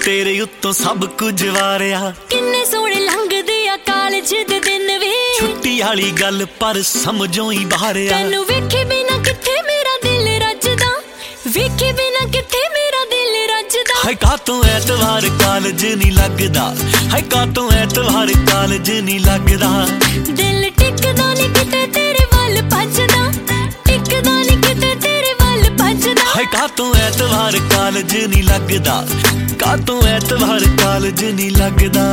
ਤੇਰੇ ਉੱਤੋਂ ਸਭ ਕੁਝ ਵਾਰਿਆ। ਕਿੰਨੇ ਸੋਹਣੇ ਲੰਘਦੇ ਆ ਕਾਲਜ ਦੇ ਦਿਨ ਵੇ, ਛੁੱਟੀ ਵਾਲੀ ਗੱਲ ਪਰ ਸਮਝੋਂ ਹੀ ਬਾਹਰ ਆ। ਤੈਨੂੰ ਵੇਖੇ ਬਿਨਾ ਕਿੱਥੇ ਮੇਰਾ ਦਿਲ ਰੱਜਦਾ, ਵੇਖੇ ਬਿਨਾ ਕਿੱਥੇ ਮੇਰਾ ਦਿਲ ਰੱਜਦਾ। ਹਾਏ ਕਾਤੋਂ ਐਤਵਾਰ ਕਾਲਜ ਨਹੀਂ ਲੱਗਦਾ, ਹਾਏ ਕਾਤੋਂ ਐਤਵਾਰ ਕਾਲਜ ਨਹੀਂ ਲੱਗਦਾ। ਦਿਲ ਟਿਕਦਾ ਨਹੀਂ ਕਿਤੇ ਤੇਰੇ ਵੱਲ ਭੱਜਦਾ, ਟਿਕਦਾ ਨਹੀਂ ਕਿਤੇ ਤੇਰੇ ਵੱਲ ਭੱਜਦਾ। ਹਾਏ ਕਾਤੋਂ ਐਤਵਾਰ ਕਾਲਜ ਨਹੀਂ ਲੱਗਦਾ, ਕਾਤੋਂ ਐਤਵਾਰ ਕਾਲਜ ਨਹੀਂ ਲੱਗਦਾ।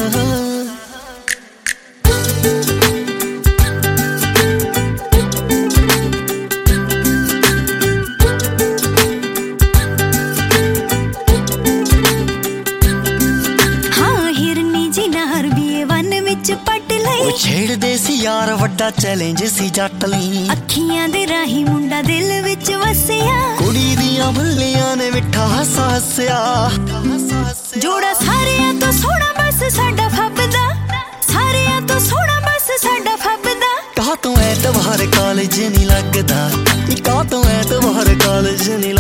ਛੇੜਦੇ ਸੀ ਯਾਰ ਵੱਡਾ ਚੈਲੰਜ ਸੀ ਜੱਟ ਲਈ, ਅੱਖੀਆਂ ਦੇ ਰਾਹੀਂ ਮੁੰਡਾ ਦਿਲ ਵਿੱਚ ਵਸਿਆ। ਕੁੜੀ ਦੀਆਂ ਬੁੱਲੀਆਂ ਨੇ ਮਿੱਠਾ ਹਾਸਾ ਹੱਸਿਆ। ਜੋੜਾ ਸਾਰਿਆਂ ਤੋਂ ਸੋਹਣਾ ਬਸ ਸਾਡਾ ਫੱਬਦਾ, ਸਾਰਿਆਂ ਤੋਂ ਸੋਹਣਾ ਬਸ ਸਾਡਾ ਫੱਬਦਾ। ਕਾਤੋਂ ਐਤਵਾਰ ਕਾਲਜ ਨਹੀਂ ਲੱਗਦਾ, ਕਾਤੋਂ ਐਤਵਾਰ ਕਾਲਜ ਨਹੀਂ